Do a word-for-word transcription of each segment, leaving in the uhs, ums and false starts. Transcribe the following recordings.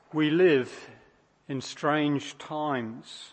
We live in strange times.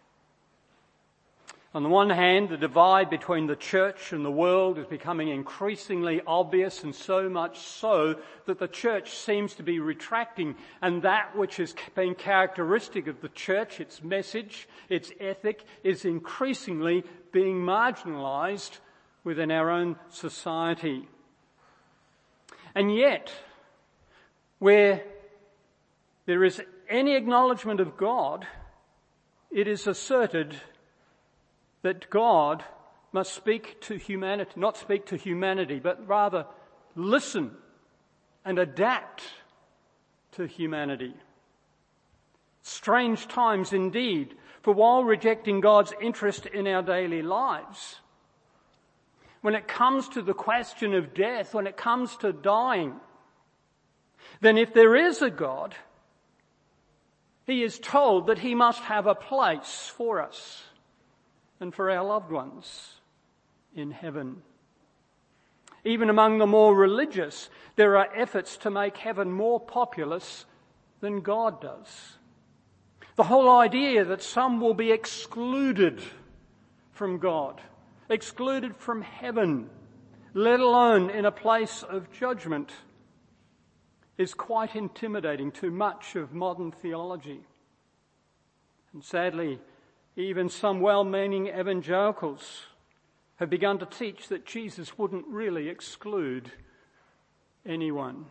On the one hand, the divide between the church and the world is becoming increasingly obvious, and so much so that the church seems to be retracting, and that which has been characteristic of the church, its message, its ethic, is increasingly being marginalised within our own society. And yet, where there is any acknowledgement of God, it is asserted that God must speak to humanity, not speak to humanity, but rather listen and adapt to humanity. Strange times indeed, for while rejecting God's interest in our daily lives, when it comes to the question of death, when it comes to dying, then if there is a God, He is told that He must have a place for us and for our loved ones in heaven. Even among the more religious, there are efforts to make heaven more populous than God does. The whole idea that some will be excluded from God, excluded from heaven, let alone in a place of judgment, is quite intimidating to much of modern theology. And sadly, even some well-meaning evangelicals have begun to teach that Jesus wouldn't really exclude anyone.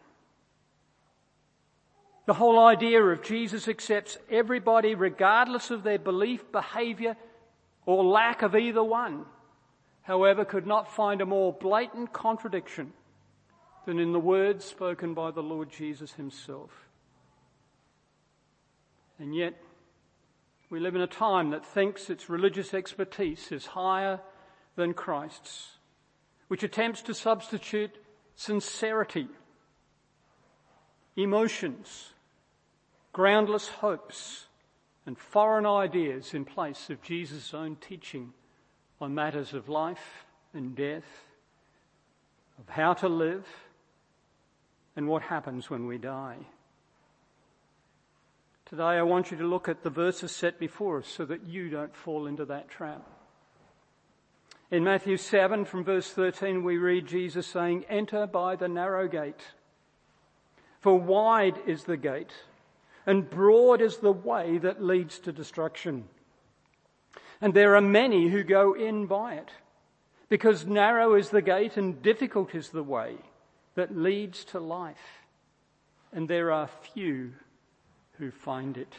The whole idea of Jesus accepts everybody regardless of their belief, behaviour, or lack of either one, however, could not find a more blatant contradiction than in the words spoken by the Lord Jesus Himself. And yet, we live in a time that thinks its religious expertise is higher than Christ's, which attempts to substitute sincerity, emotions, groundless hopes, and foreign ideas in place of Jesus' own teaching on matters of life and death, of how to live, and what happens when we die. Today I want you to look at the verses set before us so that you don't fall into that trap. In Matthew seven from verse thirteen we read Jesus saying, "Enter by the narrow gate, for wide is the gate, and broad is the way that leads to destruction. And there are many who go in by it, because narrow is the gate and difficult is the way that leads to life, and there are few who find it."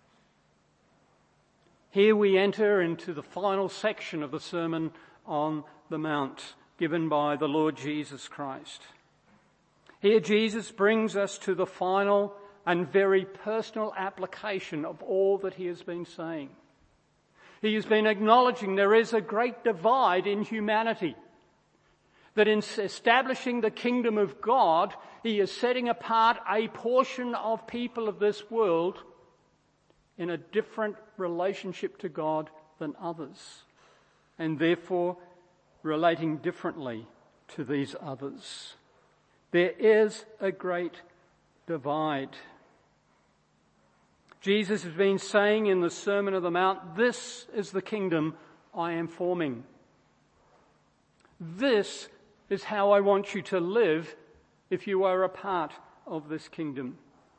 Here we enter into the final section of the Sermon on the Mount given by the Lord Jesus Christ. Here Jesus brings us to the final and very personal application of all that He has been saying. He has been acknowledging there is a great divide in humanity, that in establishing the kingdom of God, He is setting apart a portion of people of this world in a different relationship to God than others, and therefore relating differently to these others. There is a great divide. Jesus has been saying in the Sermon on the Mount, "This is the kingdom I am forming. This is how I want you to live if you are a part of this kingdom."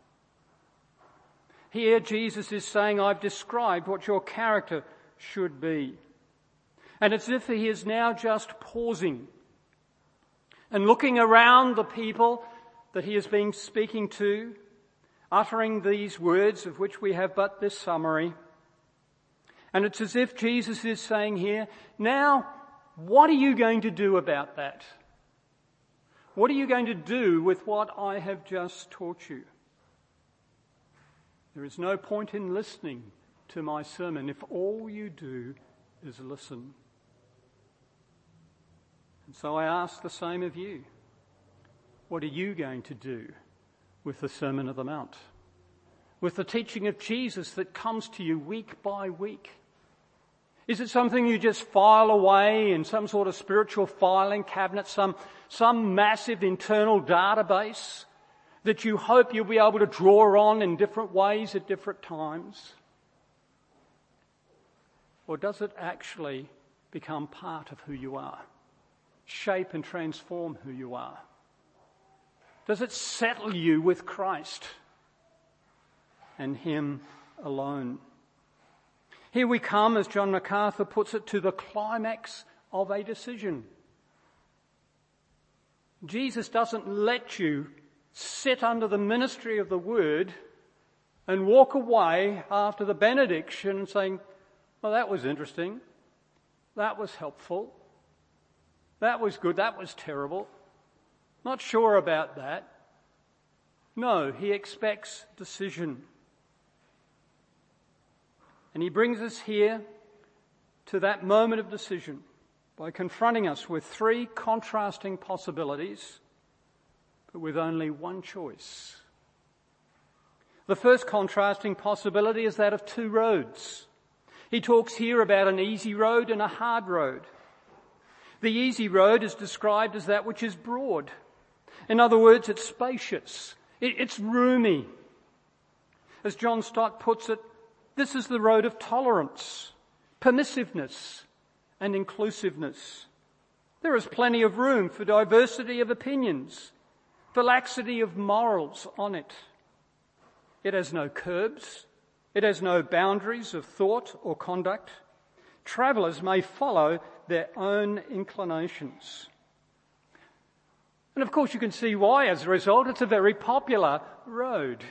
Here Jesus is saying, "I've described what your character should be." And it's as if He is now just pausing and looking around the people that He has been speaking to, uttering these words of which we have but this summary. And it's as if Jesus is saying here, "Now, what are you going to do about that? What are you going to do with what I have just taught you? There is no point in listening to my sermon if all you do is listen." And so I ask the same of you. What are you going to do with the Sermon on the Mount? With the teaching of Jesus that comes to you week by week? Is it something you just file away in some sort of spiritual filing cabinet, some, some massive internal database that you hope you'll be able to draw on in different ways at different times? Or does it actually become part of who you are, shape and transform who you are? Does it settle you with Christ and Him alone? Here we come, as John MacArthur puts it, to the climax of a decision. Jesus doesn't let you sit under the ministry of the Word and walk away after the benediction saying, well, that was interesting, that was helpful, that was good, that was terrible, not sure about that. No, He expects decision. And He brings us here to that moment of decision by confronting us with three contrasting possibilities, but with only one choice. The first contrasting possibility is that of two roads. He talks here about an easy road and a hard road. The easy road is described as that which is broad. In other words, it's spacious. It's roomy. As John Stott puts it, this is the road of tolerance, permissiveness, and inclusiveness. There is plenty of room for diversity of opinions, for laxity of morals on it. It has no curbs. It has no boundaries of thought or conduct. Travellers may follow their own inclinations. And of course you can see why, as a result, it's a very popular road.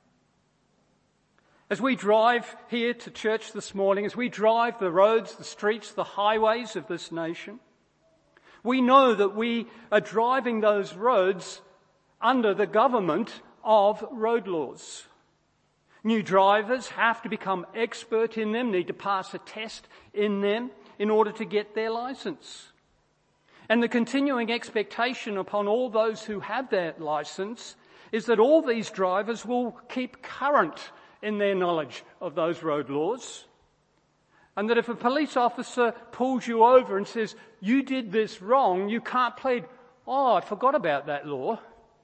As we drive here to church this morning, as we drive the roads, the streets, the highways of this nation, we know that we are driving those roads under the government of road laws. New drivers have to become expert in them, need to pass a test in them in order to get their licence. And the continuing expectation upon all those who have that licence is that all these drivers will keep current in their knowledge of those road laws. And that if a police officer pulls you over and says, you did this wrong, you can't plead, oh, I forgot about that law.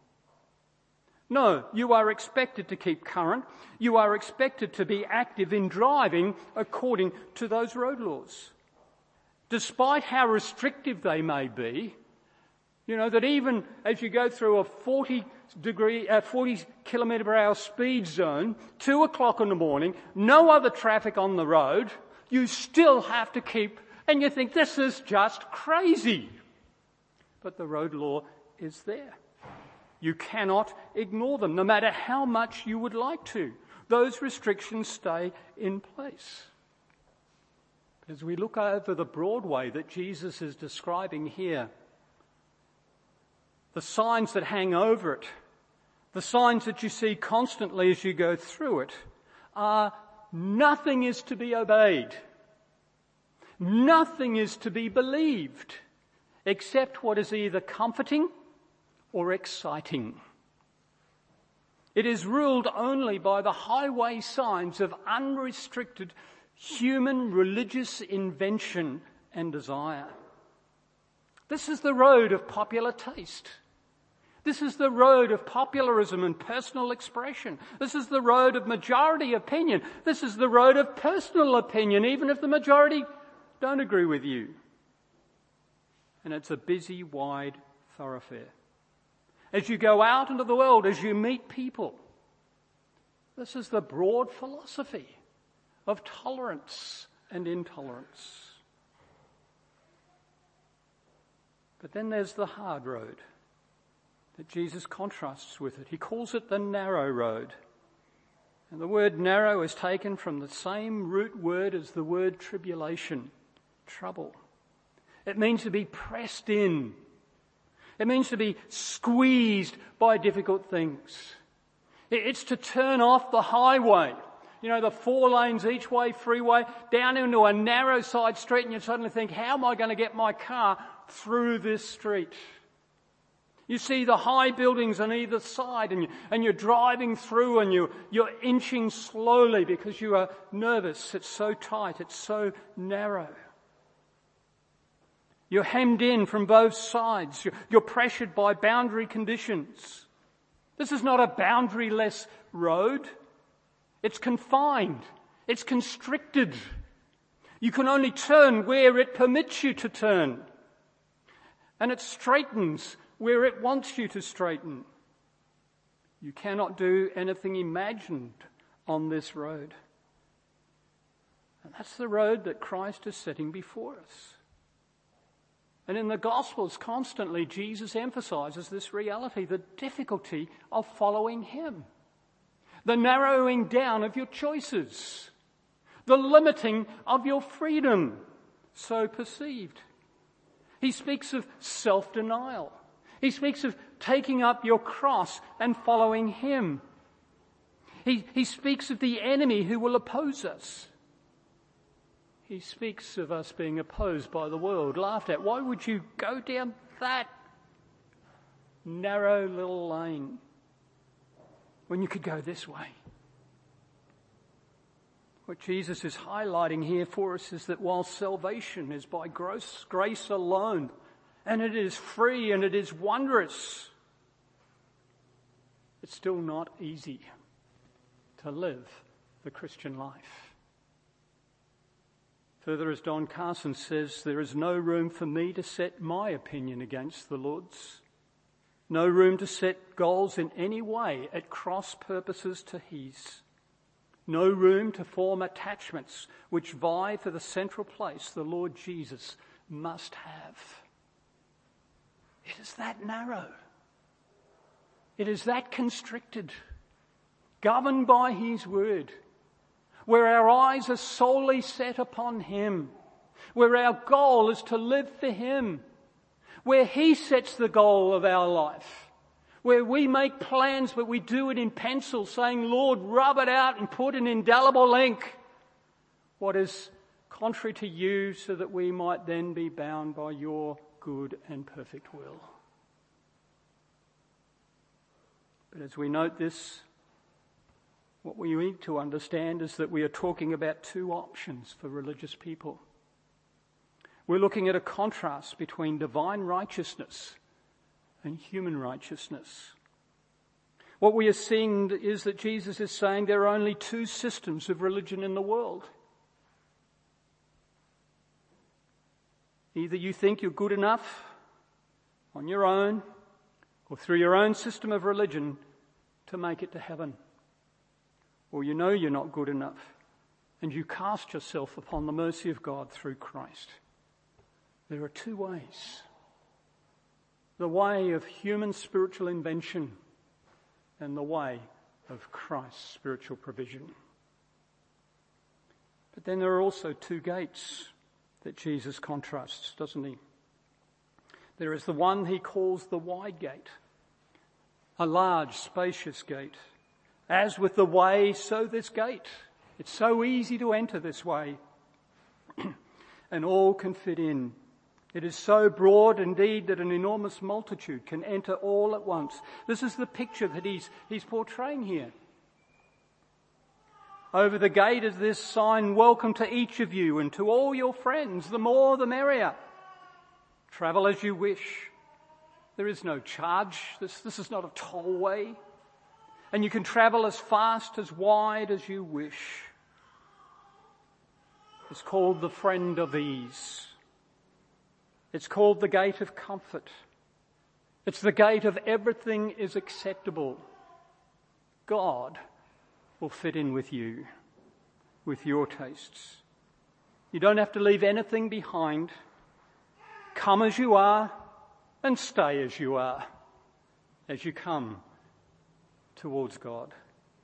No, you are expected to keep current. You are expected to be active in driving according to those road laws. Despite how restrictive they may be, you know, that even as you go through a forty degree, uh, forty kilometre per hour speed zone, two o'clock in the morning, no other traffic on the road, you still have to keep, and you think this is just crazy. But the road law is there. You cannot ignore them, no matter how much you would like to. Those restrictions stay in place. As we look over the Broadway that Jesus is describing here, the signs that hang over it, the signs that you see constantly as you go through it, are nothing is to be obeyed. Nothing is to be believed, except what is either comforting or exciting. It is ruled only by the highway signs of unrestricted human religious invention and desire. This is the road of popular taste. This is the road of popularism and personal expression. This is the road of majority opinion. This is the road of personal opinion, even if the majority don't agree with you. And it's a busy, wide thoroughfare. As you go out into the world, as you meet people, this is the broad philosophy of tolerance and intolerance. But then there's the hard road that Jesus contrasts with it. He calls it the narrow road. And the word narrow is taken from the same root word as the word tribulation, trouble. It means to be pressed in. It means to be squeezed by difficult things. It's to turn off the highway, you know, the four lanes each way freeway, down into a narrow side street, and you suddenly think, how am I going to get my car through this street? You see the high buildings on either side, and, you, and you're driving through, and you, you're inching slowly because you are nervous. It's so tight, it's so narrow. You're hemmed in from both sides. You're, you're pressured by boundary conditions. This is not a boundaryless road. It's confined. It's constricted. You can only turn where it permits you to turn. And it straightens where it wants you to straighten. You cannot do anything imagined on this road. And that's the road that Christ is setting before us. And in the Gospels, constantly, Jesus emphasizes this reality, the difficulty of following him, the narrowing down of your choices, the limiting of your freedom, so perceived. He speaks of self-denial. He speaks of taking up your cross and following him. He, he speaks of the enemy who will oppose us. He speaks of us being opposed by the world, laughed at. Why would you go down that narrow little lane when you could go this way? What Jesus is highlighting here for us is that while salvation is by grace, grace alone, and it is free and it is wondrous, it's still not easy to live the Christian life. Further, as Don Carson says, there is no room for me to set my opinion against the Lord's. No room to set goals in any way at cross purposes to his. No room to form attachments which vie for the central place the Lord Jesus must have. It is that narrow. It is that constricted, governed by his word, where our eyes are solely set upon him, where our goal is to live for him, where he sets the goal of our life, where we make plans but we do it in pencil, saying, Lord, rub it out and put an indelible ink what is contrary to you, so that we might then be bound by your good and perfect will. But as we note this, what we need to understand is that we are talking about two options for religious people. We're looking at a contrast between divine righteousness and human righteousness. What we are seeing is that Jesus is saying there are only two systems of religion in the world. Either you think you're good enough on your own or through your own system of religion to make it to heaven. Or you know you're not good enough and you cast yourself upon the mercy of God through Christ. There are two ways. The way of human spiritual invention and the way of Christ's spiritual provision. But then there are also two gates that Jesus contrasts, doesn't he? There is the one he calls the wide gate, a large, spacious gate. As with the way, so this gate. It's so easy to enter this way, and all can fit in. It is so broad indeed that an enormous multitude can enter all at once. This is the picture that he's, he's portraying here. Over the gate is this sign, welcome to each of you and to all your friends, the more the merrier. Travel as you wish. There is no charge. This, this is not a tollway. And you can travel as fast, as wide as you wish. It's called the friend of ease. It's called the gate of comfort. It's the gate of everything is acceptable. God will fit in with you, with your tastes. You don't have to leave anything behind. Come as you are and stay as you are, as you come towards God.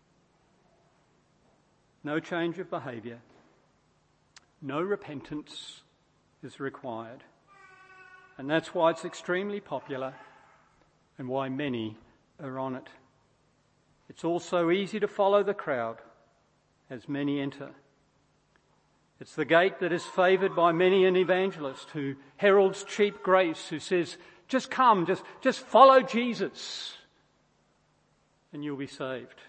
No change of behaviour. No repentance is required. And that's why it's extremely popular and why many are on it. It's also easy to follow the crowd as many enter. It's the gate that is favoured by many an evangelist who heralds cheap grace, who says, just come, just, just follow Jesus and you'll be saved.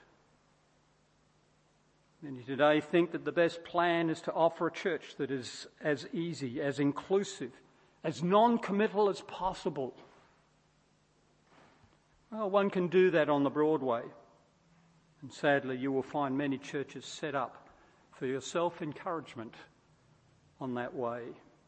Many today think that the best plan is to offer a church that is as easy, as inclusive, as non-committal as possible. Well, one can do that on the Broadway. And sadly, you will find many churches set up for your self-encouragement on that way.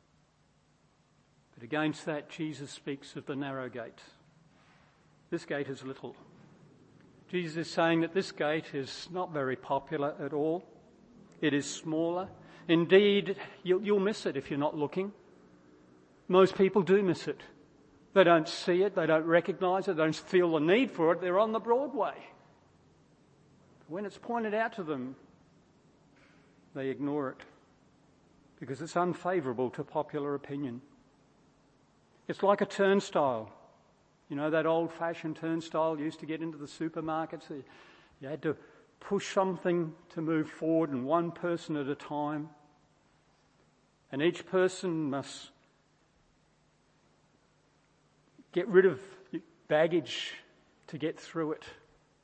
But against that, Jesus speaks of the narrow gate. This gate is little. Jesus is saying that this gate is not very popular at all. It is smaller. Indeed, you'll, you'll miss it if you're not looking. Most people do miss it. They don't see it, they don't recognise it, they don't feel the need for it. They're on the Broadway. When it's pointed out to them, they ignore it because it's unfavourable to popular opinion. It's like a turnstile. You know, that old-fashioned turnstile you used to get into the supermarkets. You had to push something to move forward, and one person at a time. And each person must get rid of baggage to get through it.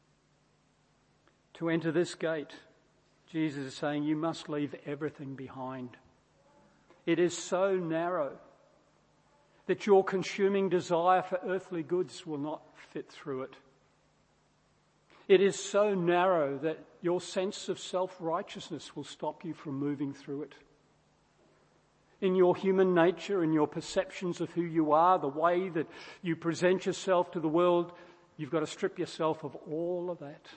To enter this gate, Jesus is saying you must leave everything behind. It is so narrow that your consuming desire for earthly goods will not fit through it. It is so narrow that your sense of self-righteousness will stop you from moving through it. In your human nature, in your perceptions of who you are, the way that you present yourself to the world, you've got to strip yourself of all of that.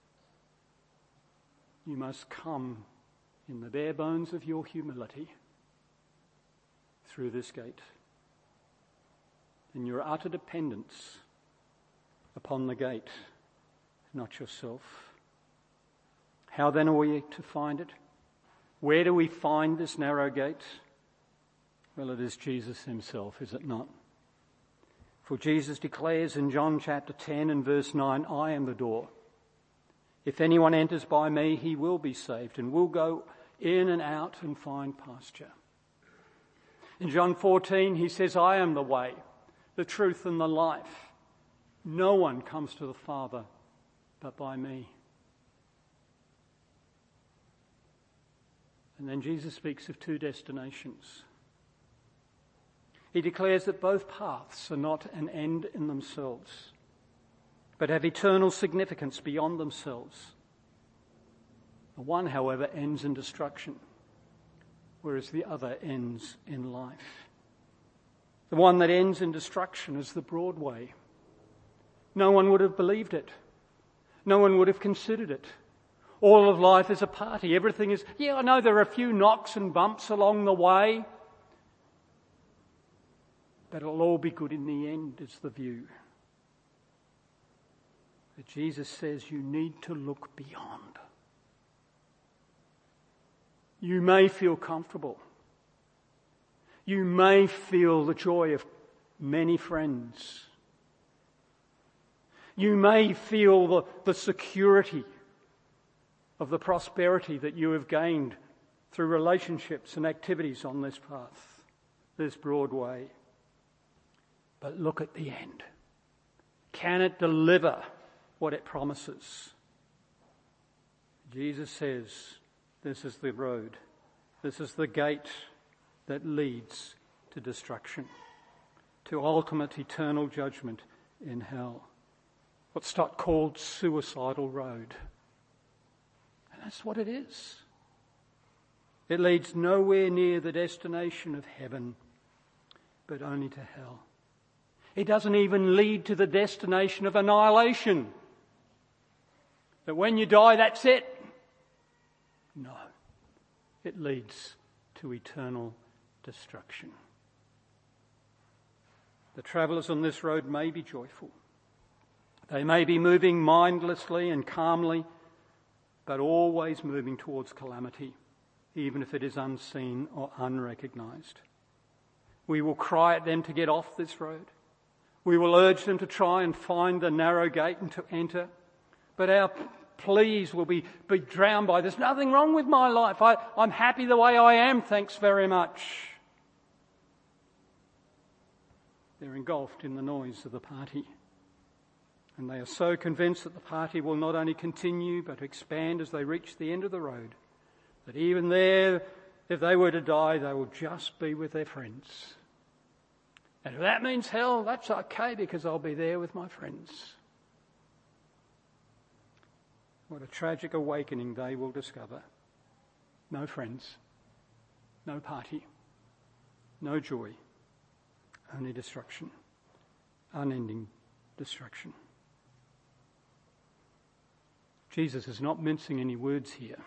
You must come in the bare bones of your humility through this gate. In your utter dependence upon the gate, not yourself. How then are we to find it? Where do we find this narrow gate? Well, it is Jesus himself, is it not? For Jesus declares in John chapter ten and verse nine, I am the door. If anyone enters by me, he will be saved and will go in and out and find pasture. In John fourteen, he says, I am the way, the truth and the life. No one comes to the Father but by me. And then Jesus speaks of two destinations. He declares that both paths are not an end in themselves, but have eternal significance beyond themselves. The one, however, ends in destruction, whereas the other ends in life. The one that ends in destruction is the Broadway. No one would have believed it. No one would have considered it. All of life is a party. Everything is, yeah, I know there are a few knocks and bumps along the way, but it'll all be good in the end, is the view. But Jesus says you need to look beyond. You may feel comfortable. You may feel the joy of many friends. You may feel the, the security of the prosperity that you have gained through relationships and activities on this path, this Broadway. But look at the end. Can it deliver what it promises? Jesus says, this is the road. This is the gate that leads to destruction, to ultimate eternal judgment in hell. What's not called suicidal road. And that's what it is. It leads nowhere near the destination of heaven, but only to hell. It doesn't even lead to the destination of annihilation. That when you die, that's it. No. It leads to eternal destruction. The travellers on this road may be joyful. They may be moving mindlessly and calmly, but always moving towards calamity, even if it is unseen or unrecognised. We will cry at them to get off this road. We will urge them to try and find the narrow gate and to enter. But our pleas will be, be drowned by, there's nothing wrong with my life. I, I'm happy the way I am, thanks very much. They're engulfed in the noise of the party. And they are so convinced that the party will not only continue but expand as they reach the end of the road, that even there, if they were to die, they will just be with their friends. And if that means hell, that's okay because I'll be there with my friends. What a tragic awakening they will discover. No friends, no party, no joy, only destruction, unending destruction. Jesus is not mincing any words here,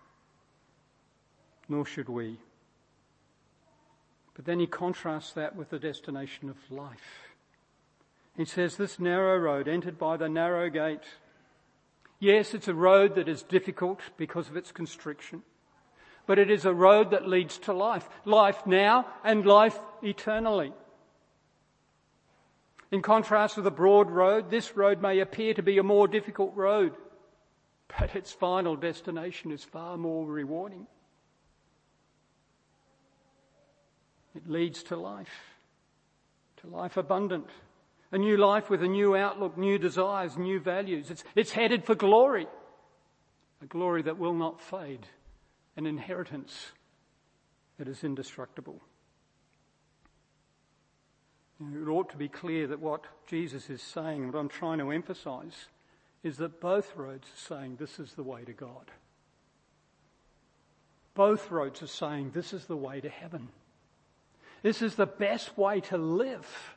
nor should we. But then he contrasts that with the destination of life. He says, this narrow road, entered by the narrow gate. Yes, it's a road that is difficult because of its constriction, but it is a road that leads to life. Life now and life eternally. In contrast with the broad road, this road may appear to be a more difficult road, but its final destination is far more rewarding. It leads to life, to life abundant, a new life with a new outlook, new desires, new values. It's, it's headed for glory, a glory that will not fade, an inheritance that is indestructible. It ought to be clear that what Jesus is saying, what I'm trying to emphasize, is that both roads are saying this is the way to God. Both roads are saying this is the way to heaven. This is the best way to live.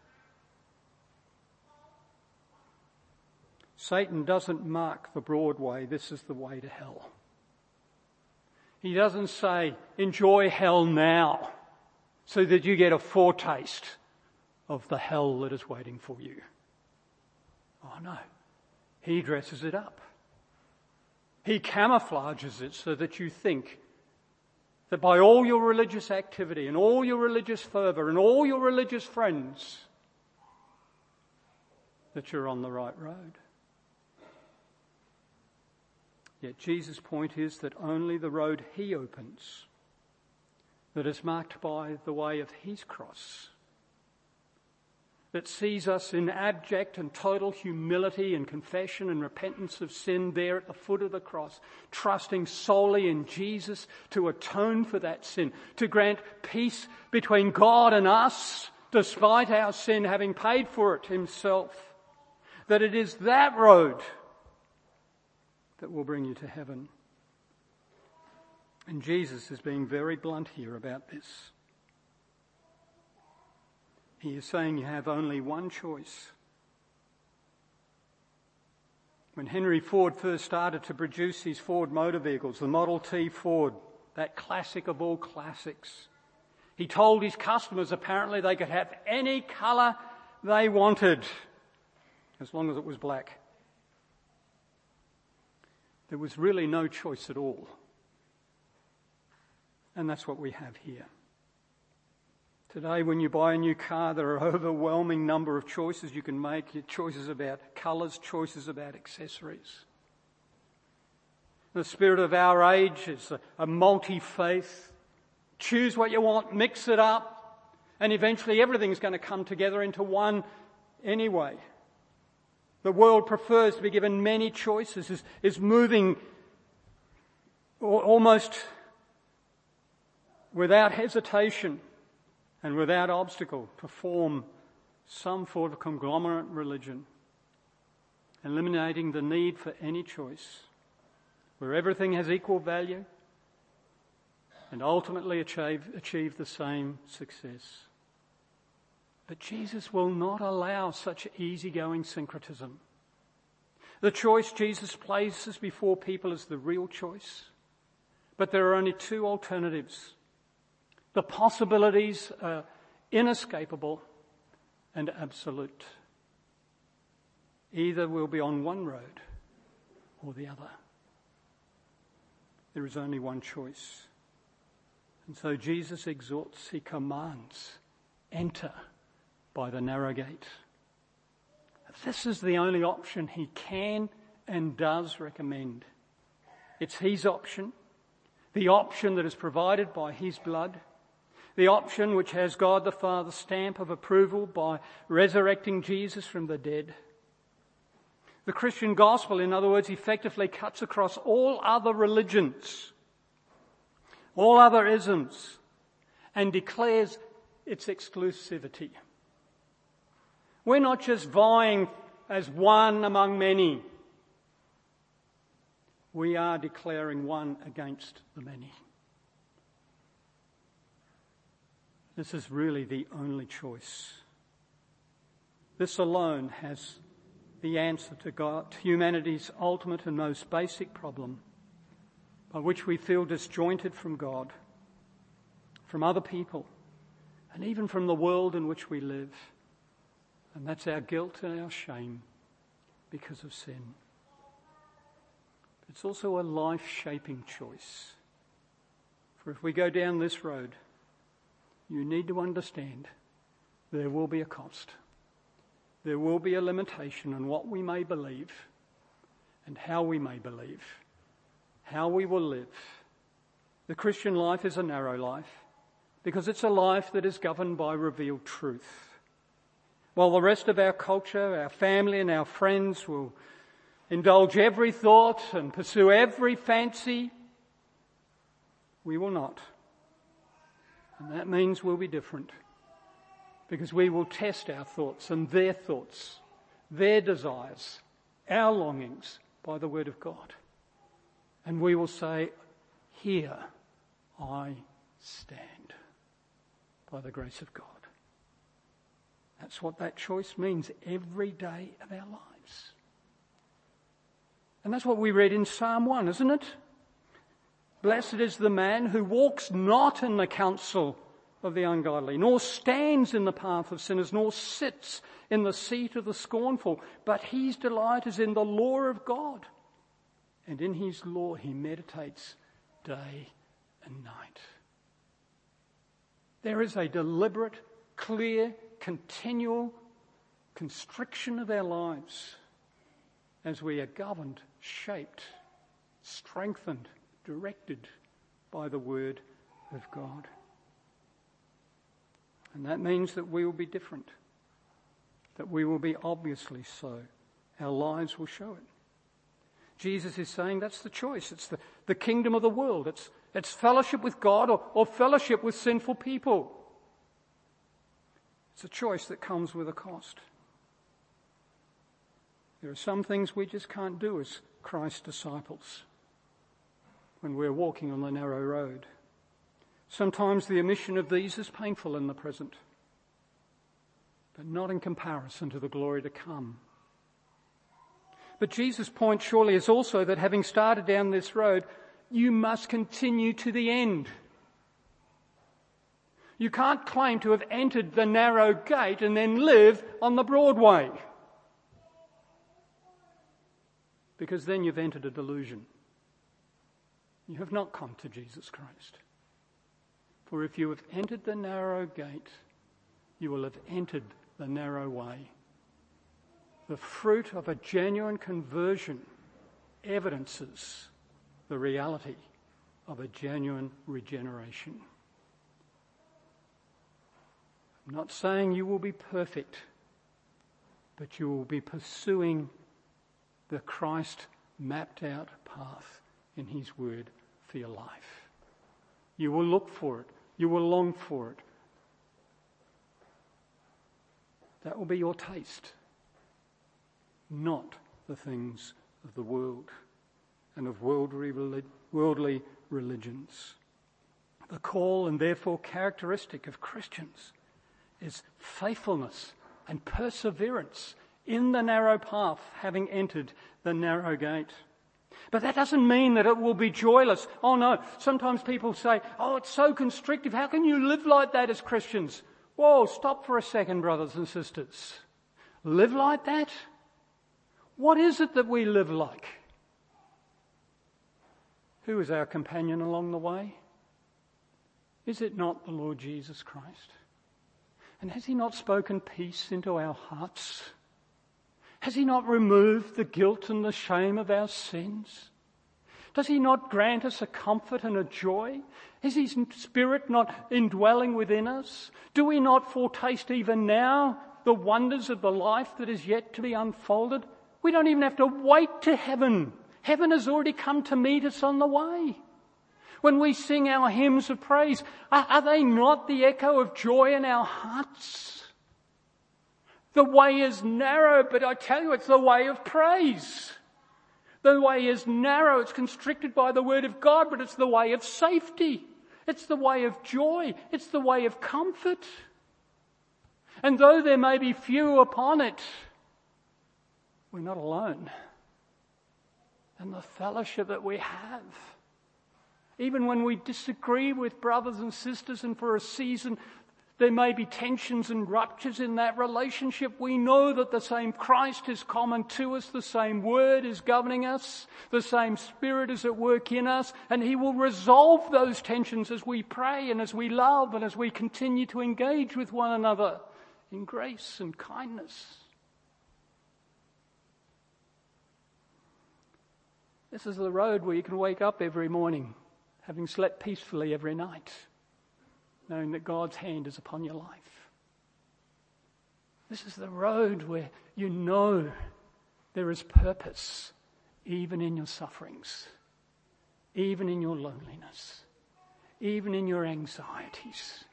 Satan doesn't mark the broad way, this is the way to hell. He doesn't say, enjoy hell now, so that you get a foretaste of the hell that is waiting for you. Oh no. He dresses it up. He camouflages it so that you think that by all your religious activity and all your religious fervour and all your religious friends, that you're on the right road. Yet Jesus' point is that only the road he opens, that is marked by the way of his cross, that sees us in abject and total humility and confession and repentance of sin there at the foot of the cross, trusting solely in Jesus to atone for that sin, to grant peace between God and us, despite our sin having paid for it himself. That it is that road that will bring you to heaven. And Jesus is being very blunt here about this. He is saying you have only one choice. When Henry Ford first started to produce his Ford motor vehicles, the Model T Ford, that classic of all classics, he told his customers apparently they could have any colour they wanted, as long as it was black. There was really no choice at all. And that's what we have here. Today, when you buy a new car, there are an overwhelming number of choices you can make. Choices about colours, choices about accessories. The spirit of our age is a, a multi-faith. Choose what you want, mix it up, and eventually everything's going to come together into one anyway. The world prefers to be given many choices, is, is moving almost without hesitation and without obstacle to form some sort of conglomerate religion, eliminating the need for any choice, where everything has equal value and ultimately achieve, achieve the same success. But Jesus will not allow such easygoing syncretism. The choice Jesus places before people is the real choice. But there are only two alternatives. The possibilities are inescapable and absolute. Either we'll be on one road or the other. There is only one choice. And so Jesus exhorts, he commands, enter by the narrow gate. This is the only option he can and does recommend. It's his option, the option that is provided by his blood, the option which has God the Father's stamp of approval by resurrecting Jesus from the dead. The Christian gospel, in other words, effectively cuts across all other religions, all other isms, and declares its exclusivity. We're not just vying as one among many. We are declaring one against the many. This is really the only choice. This alone has the answer to God, to humanity's ultimate and most basic problem, by which we feel disjointed from God, from other people, and even from the world in which we live. And that's our guilt and our shame because of sin. It's also a life-shaping choice. For if we go down this road, you need to understand there will be a cost. There will be a limitation on what we may believe and how we may believe, how we will live. The Christian life is a narrow life because it's a life that is governed by revealed truth. While the rest of our culture, our family and our friends will indulge every thought and pursue every fancy, we will not. And that means we'll be different, because we will test our thoughts and their thoughts, their desires, our longings by the Word of God. And we will say, here I stand by the grace of God. That's what that choice means every day of our lives. And that's what we read in Psalm one, isn't it? Blessed is the man who walks not in the counsel of the ungodly, nor stands in the path of sinners, nor sits in the seat of the scornful, but his delight is in the law of God. And in his law he meditates day and night. There is a deliberate, clear, continual constriction of our lives as we are governed, shaped, strengthened, directed by the Word of God. And that means that we will be different, that we will be obviously so. Our lives will show it. Jesus is saying that's the choice. It's the, the kingdom of the world. It's, it's fellowship with God or, or fellowship with sinful people. It's a choice that comes with a cost. There are some things we just can't do as Christ's disciples when we're walking on the narrow road. Sometimes the omission of these is painful in the present, but not in comparison to the glory to come. But Jesus' point surely is also that having started down this road, you must continue to the end. You can't claim to have entered the narrow gate and then live on the broad way, because then you've entered a delusion. You have not come to Jesus Christ. For if you have entered the narrow gate, you will have entered the narrow way. The fruit of a genuine conversion evidences the reality of a genuine regeneration. I'm not saying you will be perfect, but you will be pursuing the Christ mapped out path in his word for your life. You will look for it. You will long for it. That will be your taste, not the things of the world and of worldly, worldly religions. The call and therefore characteristic of Christians is faithfulness and perseverance in the narrow path, having entered the narrow gate. But that doesn't mean that it will be joyless. Oh no, sometimes people say, oh, it's so constrictive. How can you live like that as Christians? Whoa, stop for a second, brothers and sisters. Live like that? What is it that we live like? Who is our companion along the way? Is it not the Lord Jesus Christ? And has he not spoken peace into our hearts? Has he not removed the guilt and the shame of our sins? Does he not grant us a comfort and a joy? Is his Spirit not indwelling within us? Do we not foretaste even now the wonders of the life that is yet to be unfolded? We don't even have to wait to heaven. Heaven has already come to meet us on the way. When we sing our hymns of praise, are, are they not the echo of joy in our hearts? The way is narrow, but I tell you, it's the way of praise. The way is narrow, it's constricted by the word of God, but it's the way of safety. It's the way of joy. It's the way of comfort. And though there may be few upon it, we're not alone. And the fellowship that we have, even when we disagree with brothers and sisters and for a season there may be tensions and ruptures in that relationship, we know that the same Christ is common to us, the same word is governing us, the same Spirit is at work in us, and He will resolve those tensions as we pray and as we love and as we continue to engage with one another in grace and kindness. This is the road where you can wake up every morning, having slept peacefully every night, knowing that God's hand is upon your life. This is the road where you know there is purpose, even in your sufferings, even in your loneliness, even in your anxieties.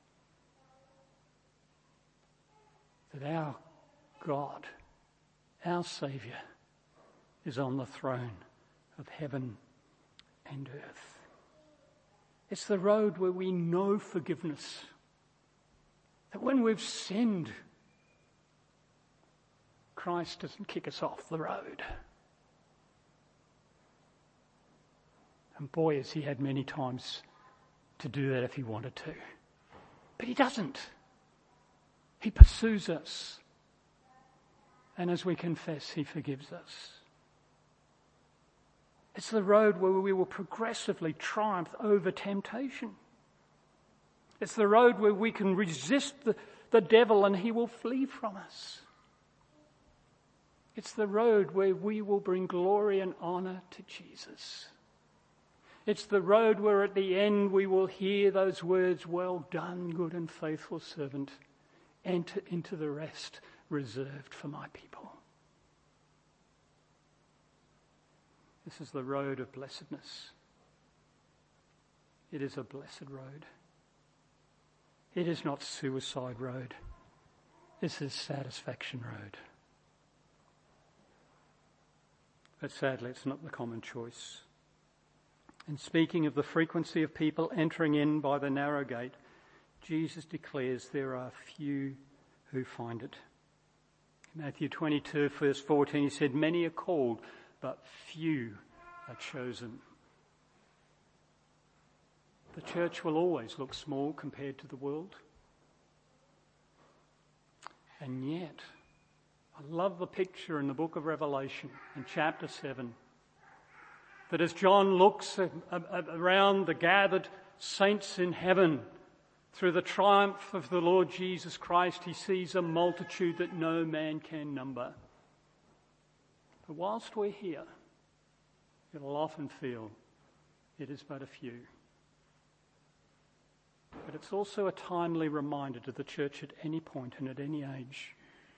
That our God, our Saviour, is on the throne of heaven and earth. It's the road where we know forgiveness. That when we've sinned, Christ doesn't kick us off the road. And boy, has He had many times to do that if He wanted to. But He doesn't. He pursues us. And as we confess, He forgives us. It's the road where we will progressively triumph over temptation. It's the road where we can resist the, the devil and he will flee from us. It's the road where we will bring glory and honour to Jesus. It's the road where at the end we will hear those words, "Well done, good and faithful servant. Enter into the rest reserved for my people." This is the road of blessedness. It is a blessed road. It is not suicide road. This is satisfaction road. But sadly, it's not the common choice. And speaking of the frequency of people entering in by the narrow gate, Jesus declares there are few who find it. In Matthew twenty-two, verse fourteen, He said, "Many are called, but few are chosen." The church will always look small compared to the world. And yet, I love the picture in the book of Revelation, in chapter seven, that as John looks around the gathered saints in heaven, through the triumph of the Lord Jesus Christ, he sees a multitude that no man can number. But whilst we're here, it'll often feel it is but a few. But it's also a timely reminder to the church at any point and at any age.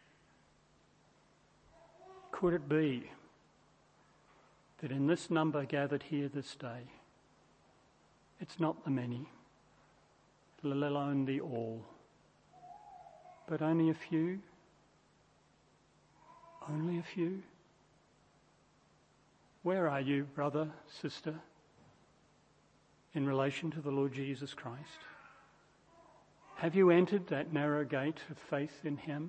Could it be that in this number gathered here this day, it's not the many, let alone the all, but only a few? Only a few? Where are you, brother, sister, in relation to the Lord Jesus Christ? Have you entered that narrow gate of faith in Him?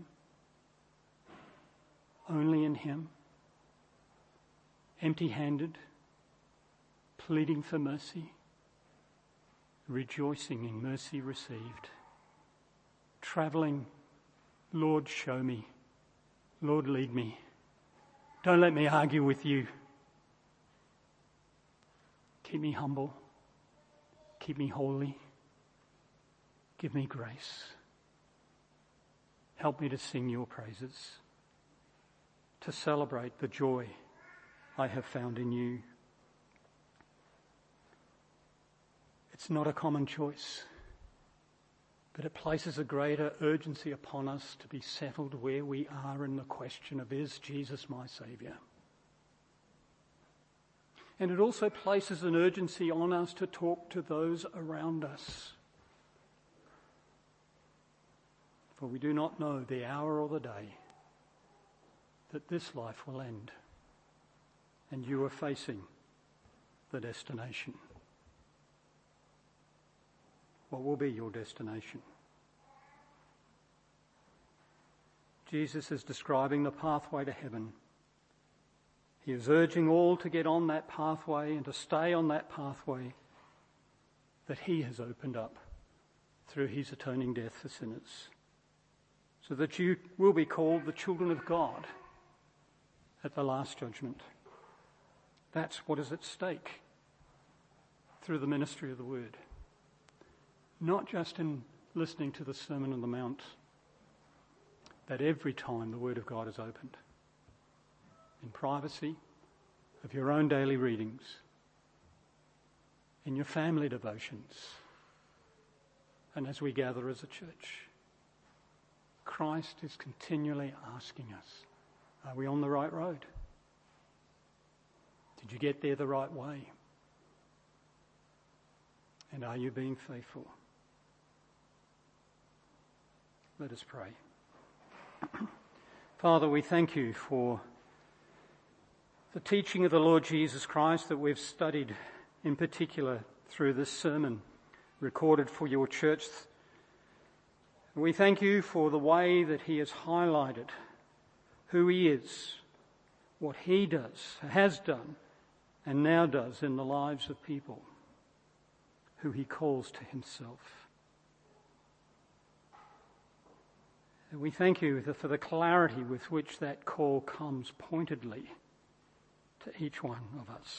Only in Him? Empty-handed, pleading for mercy, rejoicing in mercy received, travelling, Lord, show me, Lord, lead me. Don't let me argue with you. Keep me humble. Keep me holy. Give me grace. Help me to sing your praises, to celebrate the joy I have found in you. It's not a common choice, but it places a greater urgency upon us to be settled where we are in the question of, is Jesus my Saviour? And it also places an urgency on us to talk to those around us. For we do not know the hour or the day that this life will end and you are facing the destination. What will be your destination? Jesus is describing the pathway to heaven. He is urging all to get on that pathway and to stay on that pathway that he has opened up through his atoning death for sinners, so that you will be called the children of God at the last judgment. That's what is at stake through the ministry of the Word. Not just in listening to the Sermon on the Mount, but every time the Word of God is opened. In privacy of your own daily readings, in your family devotions, and as we gather as a church. Christ is continually asking us, are we on the right road? Did you get there the right way? And are you being faithful? Let us pray. Father, we thank you for the teaching of the Lord Jesus Christ that we've studied in particular through this sermon recorded for your church. We thank you for the way that he has highlighted who he is, what he does, has done, and now does in the lives of people who he calls to himself. And we thank you for the clarity with which that call comes pointedly to each one of us.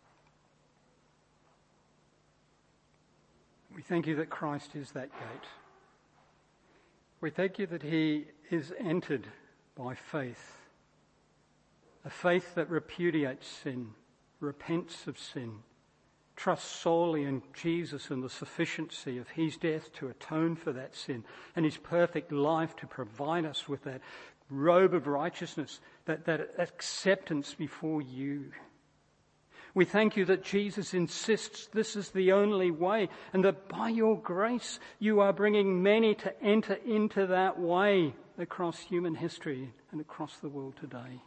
We thank you that Christ is that gate. We thank you that he is entered by faith, a faith that repudiates sin, repents of sin, trusts solely in Jesus and the sufficiency of his death to atone for that sin, and his perfect life to provide us with that robe of righteousness, that, that acceptance before you. We thank you that Jesus insists this is the only way, and that by your grace you are bringing many to enter into that way across human history and across the world today.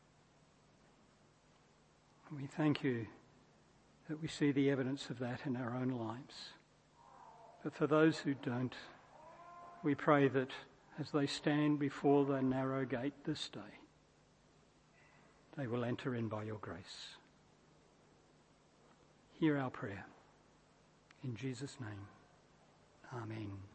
And we thank you that we see the evidence of that in our own lives. But for those who don't, we pray that as they stand before the narrow gate this day, they will enter in by your grace. Hear our prayer. In Jesus' name, amen.